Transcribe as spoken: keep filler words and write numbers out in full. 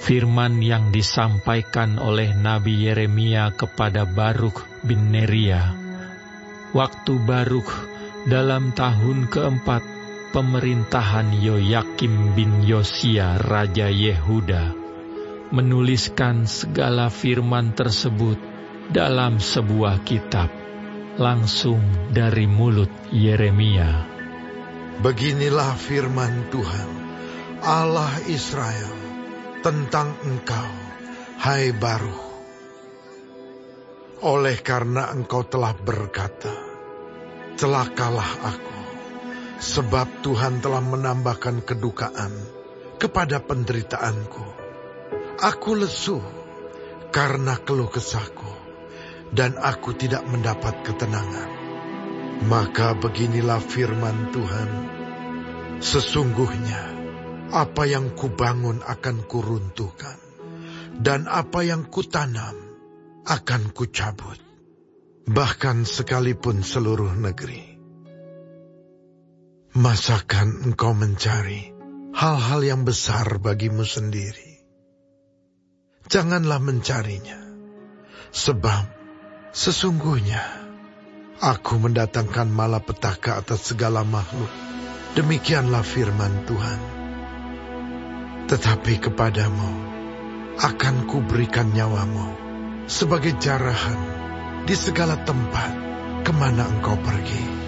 firman yang disampaikan oleh Nabi Yeremia kepada Baruk bin Neria, waktu Baruk dalam tahun keempat pemerintahan Yoyakim bin Yosia Raja Yehuda, menuliskan segala firman tersebut dalam sebuah kitab, langsung dari mulut Yeremia. Beginilah firman Tuhan, Allah Israel, tentang engkau, hai Baruk. Oleh karena engkau telah berkata, celakalah aku, sebab Tuhan telah menambahkan kedukaan kepada penderitaanku. Aku lesu karena keluh kesahku, dan aku tidak mendapat ketenangan. Maka beginilah firman Tuhan, sesungguhnya apa yang kubangun akan kuruntuhkan, dan apa yang kutanam akan kucabut, bahkan sekalipun seluruh negeri. Masakan engkau mencari hal-hal yang besar bagimu sendiri? Janganlah mencarinya, sebab sesungguhnya aku mendatangkan malapetaka atas segala makhluk. Demikianlah firman Tuhan. Tetapi kepadamu akan kuberikan nyawamu sebagai jarahan di segala tempat kemana engkau pergi.